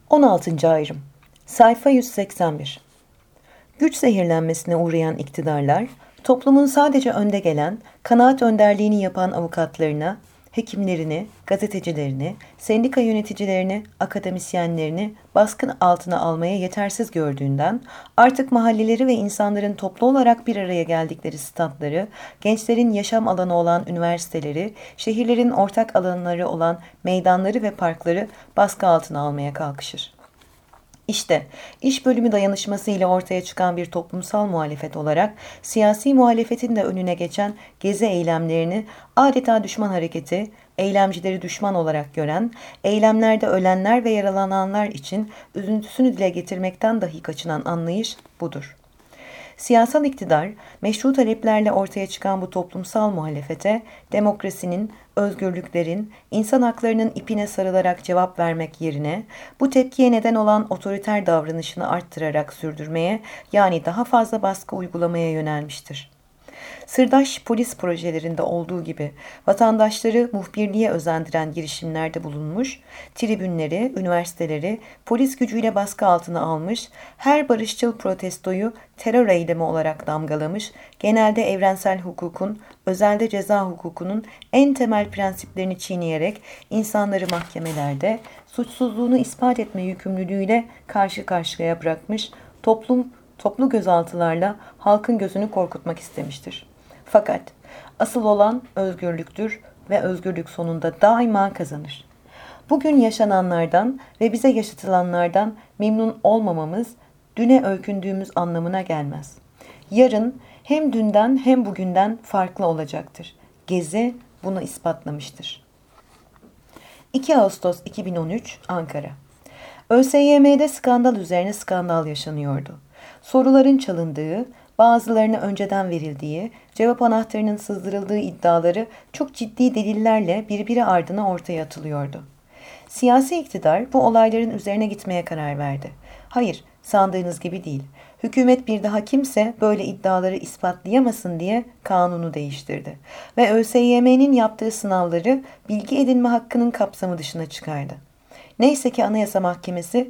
16. ayrım. Sayfa 181. Güç zehirlenmesine uğrayan iktidarlar, toplumun sadece önde gelen, kanaat önderliğini yapan avukatlarına, hekimlerini, gazetecilerini, sendika yöneticilerini, akademisyenlerini baskın altına almaya yetersiz gördüğünden, artık mahalleleri ve insanların toplu olarak bir araya geldikleri statları, gençlerin yaşam alanı olan üniversiteleri, şehirlerin ortak alanları olan meydanları ve parkları baskı altına almaya kalkışır. İşte iş bölümü dayanışması ile ortaya çıkan bir toplumsal muhalefet olarak siyasi muhalefetin de önüne geçen gezi eylemlerini adeta düşman hareketi, eylemcileri düşman olarak gören, eylemlerde ölenler ve yaralananlar için üzüntüsünü dile getirmekten dahi kaçınan anlayış budur. Siyasal iktidar, meşru taleplerle ortaya çıkan bu toplumsal muhalefete, demokrasinin, özgürlüklerin, insan haklarının ipine sarılarak cevap vermek yerine, bu tepkiye neden olan otoriter davranışını arttırarak sürdürmeye, yani daha fazla baskı uygulamaya yönelmiştir. Sırdaş polis projelerinde olduğu gibi vatandaşları muhbirliğe özendiren girişimlerde bulunmuş, tribünleri, üniversiteleri polis gücüyle baskı altına almış, her barışçıl protestoyu terör eylemi olarak damgalamış, genelde evrensel hukukun, özelde ceza hukukunun en temel prensiplerini çiğneyerek insanları mahkemelerde suçsuzluğunu ispat etme yükümlülüğüyle karşı karşıya bırakmış, toplu gözaltılarla halkın gözünü korkutmak istemiştir. Fakat asıl olan özgürlüktür ve özgürlük sonunda daima kazanır. Bugün yaşananlardan ve bize yaşatılanlardan memnun olmamamız düne öykündüğümüz anlamına gelmez. Yarın hem dünden hem bugünden farklı olacaktır. Gezi bunu ispatlamıştır. 2 Ağustos 2013 Ankara. ÖSYM'de skandal üzerine skandal yaşanıyordu. Soruların çalındığı, bazılarına önceden verildiği, cevap anahtarının sızdırıldığı iddiaları çok ciddi delillerle birbiri ardına ortaya atılıyordu. Siyasi iktidar bu olayların üzerine gitmeye karar verdi. Hayır, sandığınız gibi değil. Hükümet bir daha kimse böyle iddiaları ispatlayamasın diye kanunu değiştirdi. Ve ÖSYM'nin yaptığı sınavları bilgi edinme hakkının kapsamı dışına çıkardı. Neyse ki Anayasa Mahkemesi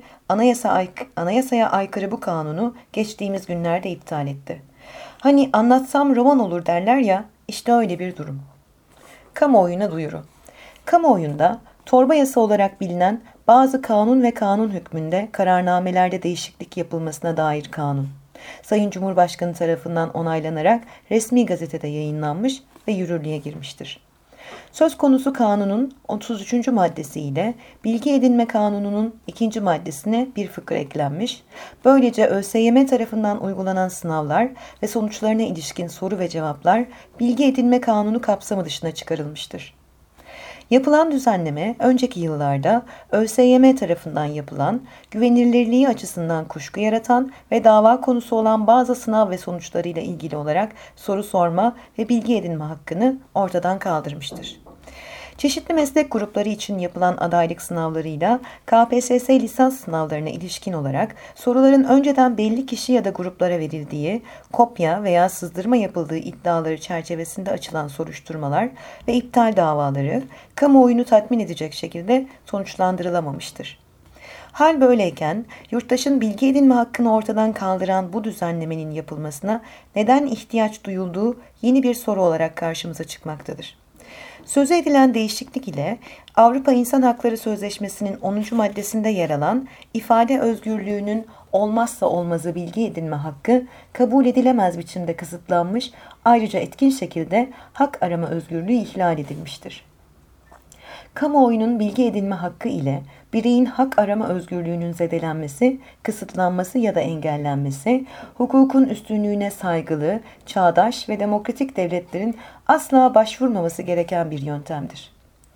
anayasaya aykırı bu kanunu geçtiğimiz günlerde iptal etti. Hani anlatsam roman olur derler ya, işte öyle bir durum. Kamuoyuna duyuru. Kamuoyunda torba yasa olarak bilinen bazı kanun ve kanun hükmünde kararnamelerde değişiklik yapılmasına dair kanun. Sayın Cumhurbaşkanı tarafından onaylanarak resmi gazetede yayınlanmış ve yürürlüğe girmiştir. Söz konusu kanunun 33. maddesi ile Bilgi Edinme Kanunu'nun 2. maddesine bir fıkra eklenmiş. Böylece ÖSYM tarafından uygulanan sınavlar ve sonuçlarına ilişkin soru ve cevaplar Bilgi Edinme Kanunu kapsamı dışına çıkarılmıştır. Yapılan düzenleme önceki yıllarda ÖSYM tarafından yapılan, güvenilirliği açısından kuşku yaratan ve dava konusu olan bazı sınav ve sonuçlarıyla ilgili olarak soru sorma ve bilgi edinme hakkını ortadan kaldırmıştır. Çeşitli meslek grupları için yapılan adaylık sınavlarıyla KPSS lisans sınavlarına ilişkin olarak soruların önceden belli kişi ya da gruplara verildiği, kopya veya sızdırma yapıldığı iddiaları çerçevesinde açılan soruşturmalar ve iptal davaları kamuoyunu tatmin edecek şekilde sonuçlandırılamamıştır. Hal böyleyken yurttaşın bilgi edinme hakkını ortadan kaldıran bu düzenlemenin yapılmasına neden ihtiyaç duyulduğu yeni bir soru olarak karşımıza çıkmaktadır. Sözü edilen değişiklik ile Avrupa İnsan Hakları Sözleşmesi'nin 10. maddesinde yer alan ifade özgürlüğünün olmazsa olmazı bilgi edinme hakkı kabul edilemez biçimde kısıtlanmış, ayrıca etkin şekilde hak arama özgürlüğü ihlal edilmiştir. Kamuoyunun bilgi edinme hakkı ile bireyin hak arama özgürlüğünün zedelenmesi, kısıtlanması ya da engellenmesi, hukukun üstünlüğüne saygılı, çağdaş ve demokratik devletlerin asla başvurmaması gereken bir yöntemdir.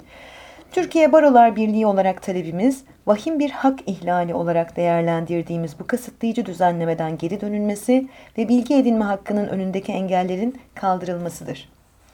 Türkiye Barolar Birliği olarak talebimiz, vahim bir hak ihlali olarak değerlendirdiğimiz bu kısıtlayıcı düzenlemeden geri dönülmesi ve bilgi edinme hakkının önündeki engellerin kaldırılmasıdır.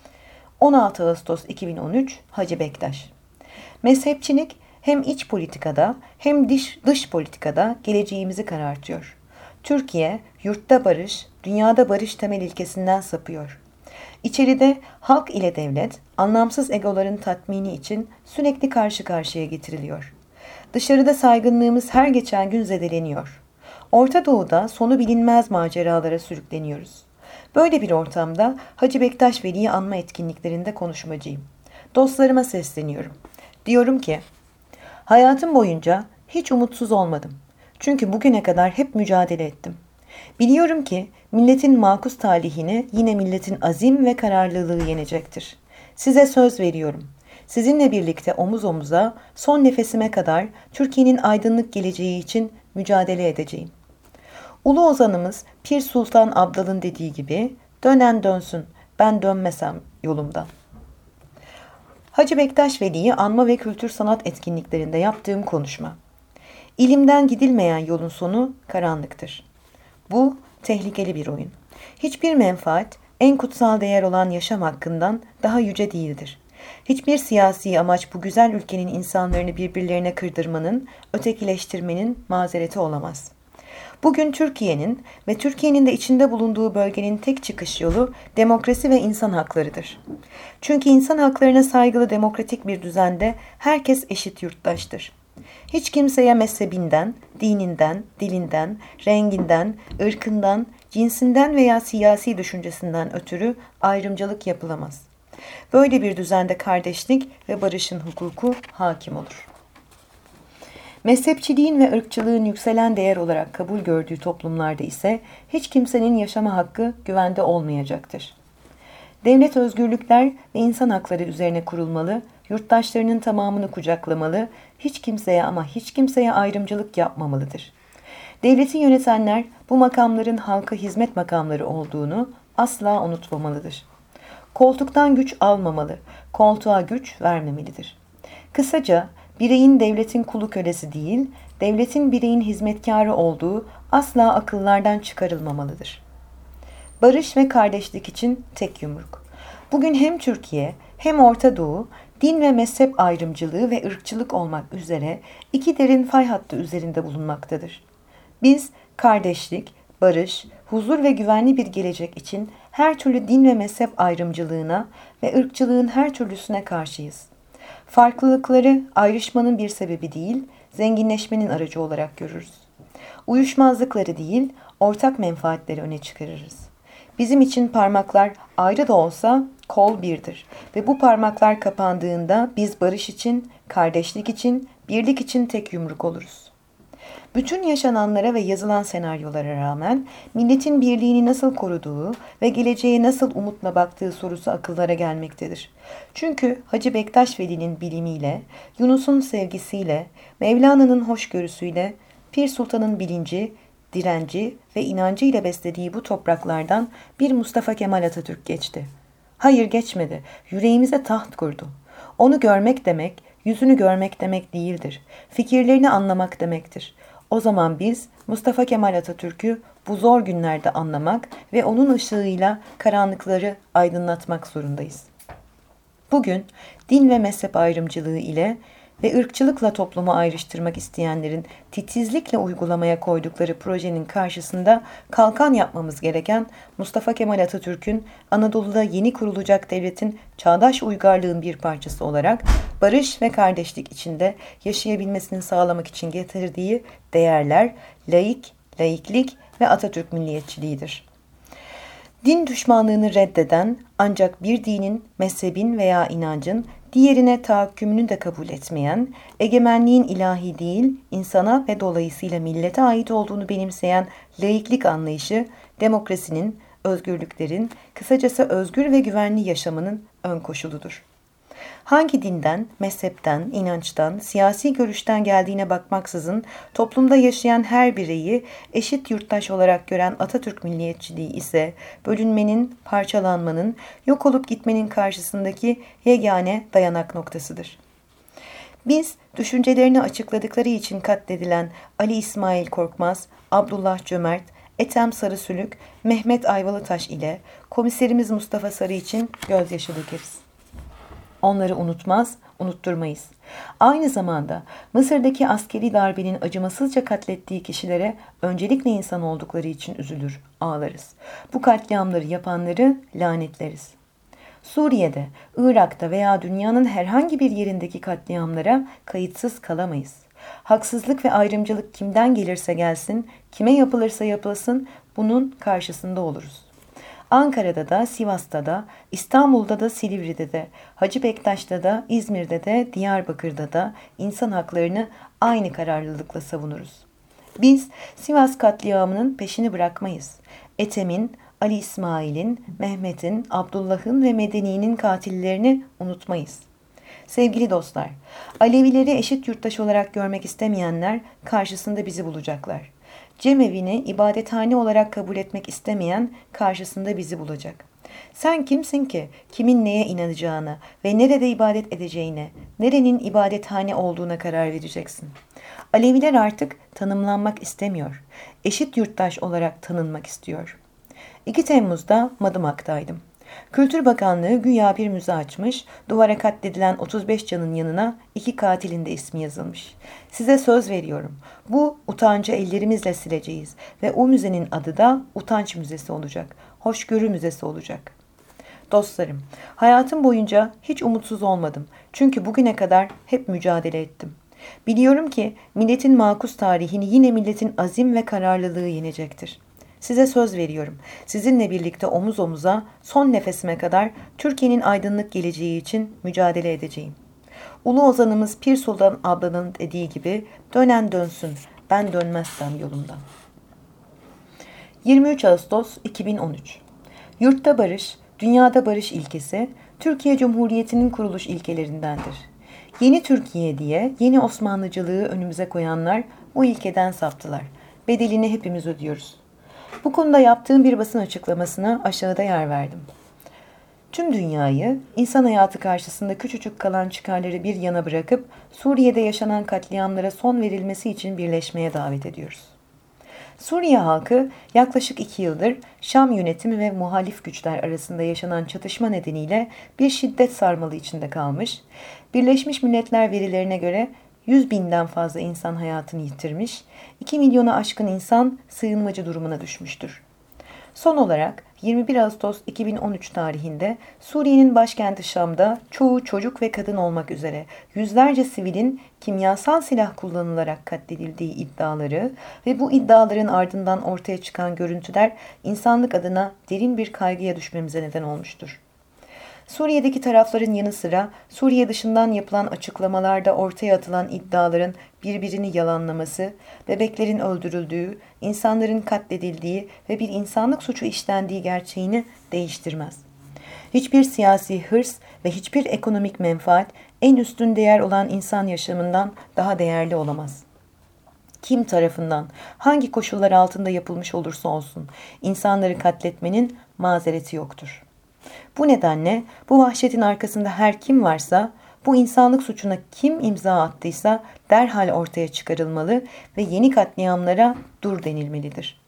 16 Ağustos 2013 Hacı Bektaş. Mezhepçilik hem iç politikada hem dış politikada geleceğimizi karartıyor. Türkiye, yurtta barış, dünyada barış temel ilkesinden sapıyor. İçeride halk ile devlet, anlamsız egoların tatmini için sürekli karşı karşıya getiriliyor. Dışarıda saygınlığımız her geçen gün zedeleniyor. Orta Doğu'da sonu bilinmez maceralara sürükleniyoruz. Böyle bir ortamda Hacı Bektaş Veli'yi anma etkinliklerinde konuşmacıyım. Dostlarıma sesleniyorum. Diyorum ki, hayatım boyunca hiç umutsuz olmadım. Çünkü bugüne kadar hep mücadele ettim. Biliyorum ki milletin makus talihini yine milletin azim ve kararlılığı yenecektir. Size söz veriyorum. Sizinle birlikte omuz omuza son nefesime kadar Türkiye'nin aydınlık geleceği için mücadele edeceğim. Ulu ozanımız Pir Sultan Abdal'ın dediği gibi dönen dönsün, ben dönmesem yolumdan. Hacı Bektaş Veli'yi anma ve kültür sanat etkinliklerinde yaptığım konuşma. İlimden gidilmeyen yolun sonu karanlıktır. Bu tehlikeli bir oyun. Hiçbir menfaat en kutsal değer olan yaşam hakkından daha yüce değildir. Hiçbir siyasi amaç bu güzel ülkenin insanlarını birbirlerine kırdırmanın, ötekileştirmenin mazereti olamaz. Bugün Türkiye'nin ve Türkiye'nin de içinde bulunduğu bölgenin tek çıkış yolu demokrasi ve insan haklarıdır. Çünkü insan haklarına saygılı demokratik bir düzende herkes eşit yurttaştır. Hiç kimseye mezhebinden, dininden, dilinden, renginden, ırkından, cinsinden veya siyasi düşüncesinden ötürü ayrımcılık yapılamaz. Böyle bir düzende kardeşlik ve barışın hukuku hakim olur. Mezhepçiliğin ve ırkçılığın yükselen değer olarak kabul gördüğü toplumlarda ise hiç kimsenin yaşama hakkı güvende olmayacaktır. Devlet özgürlükler ve insan hakları üzerine kurulmalı, yurttaşlarının tamamını kucaklamalı, hiç kimseye ama hiç kimseye ayrımcılık yapmamalıdır. Devleti yönetenler bu makamların halka hizmet makamları olduğunu asla unutmamalıdır. Koltuktan güç almamalı, koltuğa güç vermemelidir. Kısaca bireyin devletin kulu kölesi değil, devletin bireyin hizmetkarı olduğu asla akıllardan çıkarılmamalıdır. Barış ve kardeşlik için tek yumruk. Bugün hem Türkiye hem Orta Doğu, din ve mezhep ayrımcılığı ve ırkçılık olmak üzere iki derin fay hattı üzerinde bulunmaktadır. Biz kardeşlik, barış, huzur ve güvenli bir gelecek için her türlü din ve mezhep ayrımcılığına ve ırkçılığın her türlüsüne karşıyız. Farklılıkları ayrışmanın bir sebebi değil, zenginleşmenin aracı olarak görürüz. Uyuşmazlıkları değil, ortak menfaatleri öne çıkarırız. Bizim için parmaklar ayrı da olsa kol birdir ve bu parmaklar kapandığında biz barış için, kardeşlik için, birlik için tek yumruk oluruz. Bütün yaşananlara ve yazılan senaryolara rağmen milletin birliğini nasıl koruduğu ve geleceğe nasıl umutla baktığı sorusu akıllara gelmektedir. Çünkü Hacı Bektaş Veli'nin bilimiyle, Yunus'un sevgisiyle, Mevlana'nın hoşgörüsüyle, Pir Sultan'ın bilinci, direnci ve inancı ile beslediği bu topraklardan bir Mustafa Kemal Atatürk geçti. Hayır geçmedi, yüreğimize taht kurdu. Onu görmek demek, yüzünü görmek demek değildir. Fikirlerini anlamak demektir. O zaman biz Mustafa Kemal Atatürk'ü bu zor günlerde anlamak ve onun ışığıyla karanlıkları aydınlatmak zorundayız. Bugün din ve mezhep ayrımcılığı ile ve ırkçılıkla toplumu ayrıştırmak isteyenlerin titizlikle uygulamaya koydukları projenin karşısında kalkan yapmamız gereken Mustafa Kemal Atatürk'ün Anadolu'da yeni kurulacak devletin çağdaş uygarlığın bir parçası olarak barış ve kardeşlik içinde yaşayabilmesini sağlamak için getirdiği değerler laiklik ve Atatürk milliyetçiliğidir. Din düşmanlığını reddeden ancak bir dinin, mezhebin veya inancın diğerine tahakkümünü de kabul etmeyen, egemenliğin ilahi değil, insana ve dolayısıyla millete ait olduğunu benimseyen laiklik anlayışı, demokrasinin, özgürlüklerin, kısacası özgür ve güvenli yaşamının ön koşuludur. Hangi dinden, mezhepten, inançtan, siyasi görüşten geldiğine bakmaksızın toplumda yaşayan her bireyi eşit yurttaş olarak gören Atatürk milliyetçiliği ise bölünmenin, parçalanmanın, yok olup gitmenin karşısındaki yegane dayanak noktasıdır. Biz düşüncelerini açıkladıkları için katledilen Ali İsmail Korkmaz, Abdullah Cömert, Ethem Sarısülük, Mehmet Ayvalıtaş ile komiserimiz Mustafa Sarı için gözyaşı dökeriz. Onları unutmaz, unutturmayız. Aynı zamanda Mısır'daki askeri darbenin acımasızca katlettiği kişilere öncelikle insan oldukları için üzülür, ağlarız. Bu katliamları yapanları lanetleriz. Suriye'de, Irak'ta veya dünyanın herhangi bir yerindeki katliamlara kayıtsız kalamayız. Haksızlık ve ayrımcılık kimden gelirse gelsin, kime yapılırsa yapılsın bunun karşısında oluruz. Ankara'da da, Sivas'ta da, İstanbul'da da, Silivri'de de, Hacı Bektaş'ta da, İzmir'de de, Diyarbakır'da da insan haklarını aynı kararlılıkla savunuruz. Biz Sivas katliamının peşini bırakmayız. Ethem'in, Ali İsmail'in, Mehmet'in, Abdullah'ın ve Medeni'nin katillerini unutmayız. Sevgili dostlar, Alevileri eşit yurttaş olarak görmek istemeyenler karşısında bizi bulacaklar. Cemevini ibadethane olarak kabul etmek istemeyen karşısında bizi bulacak. Sen kimsin ki kimin neye inanacağına ve nerede ibadet edeceğine, nerenin ibadethane olduğuna karar vereceksin. Aleviler artık tanımlanmak istemiyor. Eşit yurttaş olarak tanınmak istiyor. 2 Temmuz'da Madımak'taydım. Kültür Bakanlığı güya bir müze açmış, duvara katledilen 35 canın yanına 2 katilin de ismi yazılmış. Size söz veriyorum, bu utancı ellerimizle sileceğiz ve o müzenin adı da Utanç Müzesi olacak, Hoşgörü Müzesi olacak. Dostlarım, hayatım boyunca hiç umutsuz olmadım çünkü bugüne kadar hep mücadele ettim. Biliyorum ki milletin makus tarihini yine milletin azim ve kararlılığı yenecektir. Size söz veriyorum. Sizinle birlikte omuz omuza son nefesime kadar Türkiye'nin aydınlık geleceği için mücadele edeceğim. Ulu ozanımız Pir Sultan ablanın dediği gibi dönen dönsün, ben dönmezsem yolumdan. 23 Ağustos 2013. Yurtta barış, dünyada barış ilkesi Türkiye Cumhuriyeti'nin kuruluş ilkelerindendir. Yeni Türkiye diye yeni Osmanlıcılığı önümüze koyanlar bu ilkeden saptılar. Bedelini hepimiz ödüyoruz. Bu konuda yaptığım bir basın açıklamasına aşağıda yer verdim. Tüm dünyayı insan hayatı karşısında küçücük kalan çıkarları bir yana bırakıp Suriye'de yaşanan katliamlara son verilmesi için birleşmeye davet ediyoruz. Suriye halkı yaklaşık 2 yıldır Şam yönetimi ve muhalif güçler arasında yaşanan çatışma nedeniyle bir şiddet sarmalı içinde kalmış, Birleşmiş Milletler verilerine göre 100 binden fazla insan hayatını yitirmiş, 2 milyona aşkın insan sığınmacı durumuna düşmüştür. Son olarak 21 Ağustos 2013 tarihinde Suriye'nin başkenti Şam'da çoğu çocuk ve kadın olmak üzere yüzlerce sivilin kimyasal silah kullanılarak katledildiği iddiaları ve bu iddiaların ardından ortaya çıkan görüntüler insanlık adına derin bir kaygıya düşmemize neden olmuştur. Suriye'deki tarafların yanı sıra Suriye dışından yapılan açıklamalarda ortaya atılan iddiaların birbirini yalanlaması, bebeklerin öldürüldüğü, insanların katledildiği ve bir insanlık suçu işlendiği gerçeğini değiştirmez. Hiçbir siyasi hırs ve hiçbir ekonomik menfaat en üstün değer olan insan yaşamından daha değerli olamaz. Kim tarafından, hangi koşullar altında yapılmış olursa olsun insanları katletmenin mazereti yoktur. Bu nedenle bu vahşetin arkasında her kim varsa, bu insanlık suçuna kim imza attıysa derhal ortaya çıkarılmalı ve yeni katliamlara dur denilmelidir.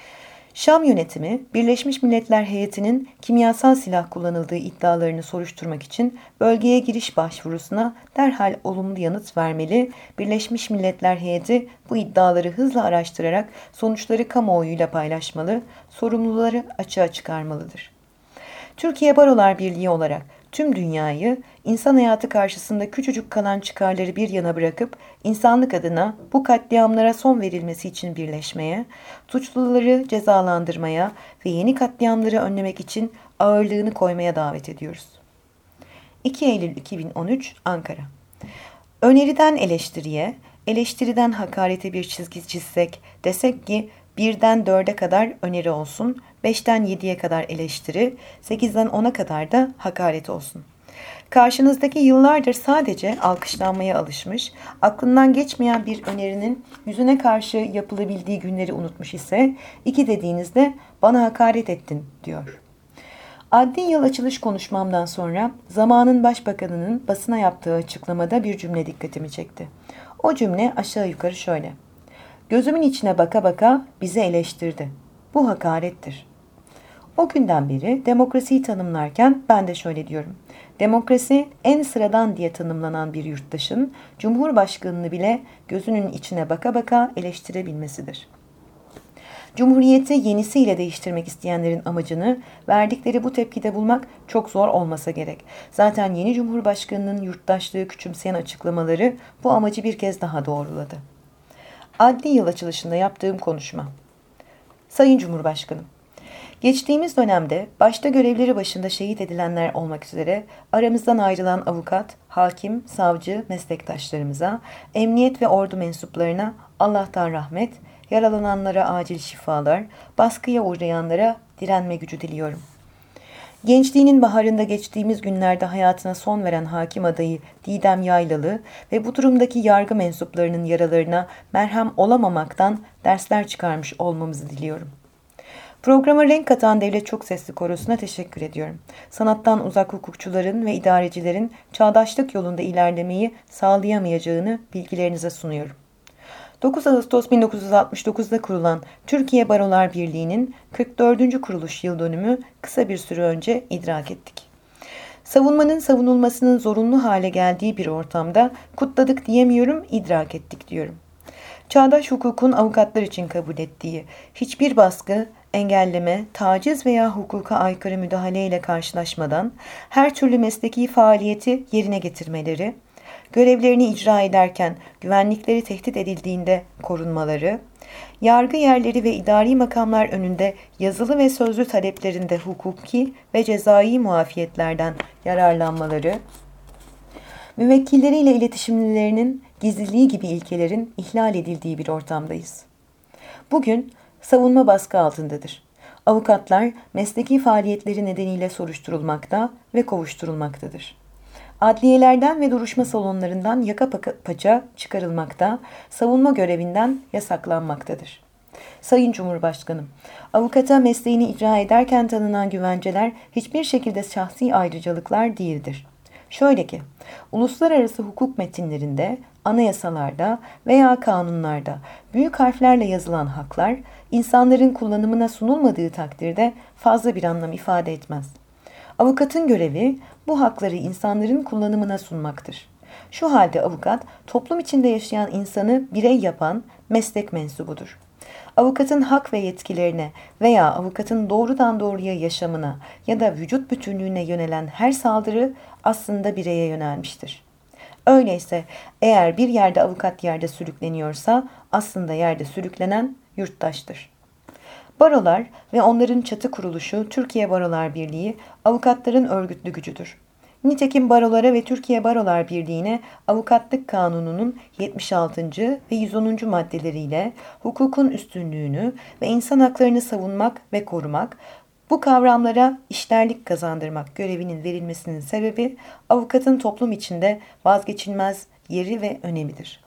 Şam yönetimi, Birleşmiş Milletler heyetinin kimyasal silah kullanıldığı iddialarını soruşturmak için bölgeye giriş başvurusuna derhal olumlu yanıt vermeli, Birleşmiş Milletler heyeti bu iddiaları hızla araştırarak sonuçları kamuoyuyla paylaşmalı, sorumluları açığa çıkarmalıdır. Türkiye Barolar Birliği olarak tüm dünyayı insan hayatı karşısında küçücük kalan çıkarları bir yana bırakıp insanlık adına bu katliamlara son verilmesi için birleşmeye, suçluları cezalandırmaya ve yeni katliamları önlemek için ağırlığını koymaya davet ediyoruz. 2 Eylül 2013 Ankara. Öneriden eleştiriye, eleştiriden hakarete bir çizgi çizsek, desek ki 1'den 4'e kadar öneri olsun, 5'ten 7'ye kadar eleştiri, 8'den 10'a kadar da hakaret olsun. Karşınızdaki yıllardır sadece alkışlanmaya alışmış, aklından geçmeyen bir önerinin yüzüne karşı yapılabildiği günleri unutmuş ise 2 dediğinizde bana hakaret ettin diyor. Adli yıl açılış konuşmamdan sonra zamanın başbakanının basına yaptığı açıklamada bir cümle dikkatimi çekti. O cümle aşağı yukarı şöyle: "Gözümün içine baka baka bizi eleştirdi. Bu hakarettir." O günden beri demokrasiyi tanımlarken ben de şöyle diyorum. Demokrasi en sıradan diye tanımlanan bir yurttaşın Cumhurbaşkanını bile gözünün içine baka baka eleştirebilmesidir. Cumhuriyeti yenisiyle değiştirmek isteyenlerin amacını verdikleri bu tepkide bulmak çok zor olmasa gerek. Zaten yeni Cumhurbaşkanı'nın yurttaşlığı küçümseyen açıklamaları bu amacı bir kez daha doğruladı. Adli yıl açılışında yaptığım konuşma. Sayın Cumhurbaşkanım, geçtiğimiz dönemde başta görevleri başında şehit edilenler olmak üzere aramızdan ayrılan avukat, hakim, savcı meslektaşlarımıza, emniyet ve ordu mensuplarına Allah'tan rahmet, yaralananlara acil şifalar, baskıya uğrayanlara direnme gücü diliyorum. Gençliğinin baharında geçtiğimiz günlerde hayatına son veren hakim adayı Didem Yaylalı ve bu durumdaki yargı mensuplarının yaralarına merhem olamamaktan dersler çıkarmış olmamızı diliyorum. Programa renk katan Devlet Çok Sesli Korosu'na teşekkür ediyorum. Sanattan uzak hukukçuların ve idarecilerin çağdaşlık yolunda ilerlemeyi sağlayamayacağını bilgilerinize sunuyorum. 9 Ağustos 1969'da kurulan Türkiye Barolar Birliği'nin 44. kuruluş yıl dönümü kısa bir süre önce idrak ettik. Savunmanın savunulmasının zorunlu hale geldiği bir ortamda kutladık diyemiyorum, idrak ettik diyorum. Çağdaş hukukun avukatlar için kabul ettiği hiçbir baskı, engelleme, taciz veya hukuka aykırı müdahaleyle karşılaşmadan her türlü mesleki faaliyeti yerine getirmeleri, görevlerini icra ederken güvenlikleri tehdit edildiğinde korunmaları, yargı yerleri ve idari makamlar önünde yazılı ve sözlü taleplerinde hukuki ve cezai muafiyetlerden yararlanmaları, müvekkilleriyle iletişimlerinin gizliliği gibi ilkelerin ihlal edildiği bir ortamdayız. Bugün savunma baskı altındadır. Avukatlar mesleki faaliyetleri nedeniyle soruşturulmakta ve kovuşturulmaktadır. Adliyelerden ve duruşma salonlarından yaka paça çıkarılmakta, savunma görevinden yasaklanmaktadır. Sayın Cumhurbaşkanım, avukata mesleğini icra ederken tanınan güvenceler hiçbir şekilde şahsi ayrıcalıklar değildir. Şöyle ki, uluslararası hukuk metinlerinde, anayasalarda veya kanunlarda büyük harflerle yazılan haklar, insanların kullanımına sunulmadığı takdirde fazla bir anlam ifade etmez. Avukatın görevi bu hakları insanların kullanımına sunmaktır. Şu halde avukat, toplum içinde yaşayan insanı birey yapan meslek mensubudur. Avukatın hak ve yetkilerine veya avukatın doğrudan doğruya yaşamına ya da vücut bütünlüğüne yönelen her saldırı aslında bireye yönelmiştir. Öyleyse eğer bir yerde avukat yerde sürükleniyorsa aslında yerde sürüklenen yurttaştır. Barolar ve onların çatı kuruluşu Türkiye Barolar Birliği avukatların örgütlü gücüdür. Nitekim barolara ve Türkiye Barolar Birliği'ne Avukatlık Kanunu'nun 76. ve 110. maddeleriyle hukukun üstünlüğünü ve insan haklarını savunmak ve korumak, bu kavramlara işlerlik kazandırmak görevinin verilmesinin sebebi avukatın toplum içinde vazgeçilmez yeri ve önemidir.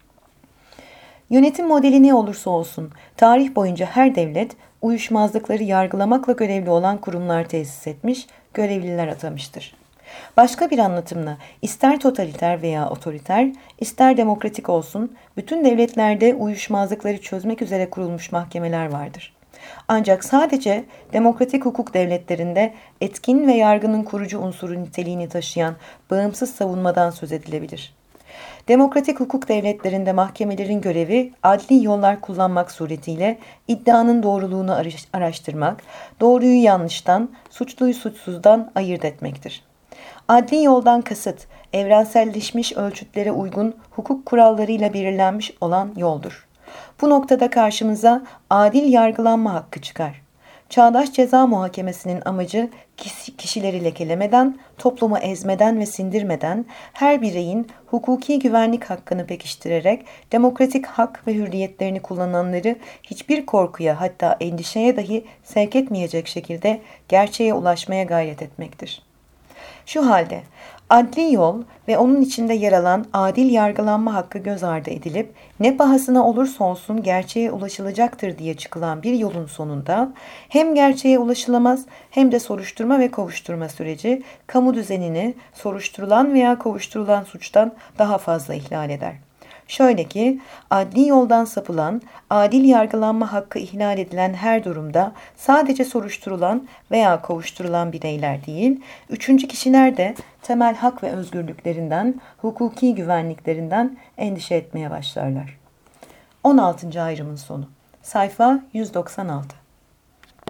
Yönetim modeli ne olursa olsun, tarih boyunca her devlet uyuşmazlıkları yargılamakla görevli olan kurumlar tesis etmiş, görevliler atamıştır. Başka bir anlatımla ister totaliter veya otoriter, ister demokratik olsun, bütün devletlerde uyuşmazlıkları çözmek üzere kurulmuş mahkemeler vardır. Ancak sadece demokratik hukuk devletlerinde etkin ve yargının kurucu unsuru niteliğini taşıyan bağımsız savunmadan söz edilebilir. Demokratik hukuk devletlerinde mahkemelerin görevi adli yollar kullanmak suretiyle iddianın doğruluğunu araştırmak, doğruyu yanlıştan, suçluyu suçsuzdan ayırt etmektir. Adli yoldan kasıt, evrenselleşmiş ölçütlere uygun hukuk kurallarıyla belirlenmiş olan yoldur. Bu noktada karşımıza adil yargılanma hakkı çıkar. Çağdaş ceza muhakemesinin amacı kişileri lekelemeden, toplumu ezmeden ve sindirmeden her bireyin hukuki güvenlik hakkını pekiştirerek demokratik hak ve hürriyetlerini kullananları hiçbir korkuya hatta endişeye dahi sevk etmeyecek şekilde gerçeğe ulaşmaya gayret etmektir. Şu halde adli yol ve onun içinde yer alan adil yargılanma hakkı göz ardı edilip ne pahasına olursa olsun gerçeğe ulaşılacaktır diye çıkılan bir yolun sonunda hem gerçeğe ulaşılamaz hem de soruşturma ve kovuşturma süreci kamu düzenini soruşturulan veya kovuşturulan suçtan daha fazla ihlal eder. Şöyle ki, adli yoldan sapılan, adil yargılanma hakkı ihlal edilen her durumda sadece soruşturulan veya kovuşturulan bireyler değil, üçüncü kişiler de temel hak ve özgürlüklerinden, hukuki güvenliklerinden endişe etmeye başlarlar. 16. ayrımın sonu. Sayfa 196.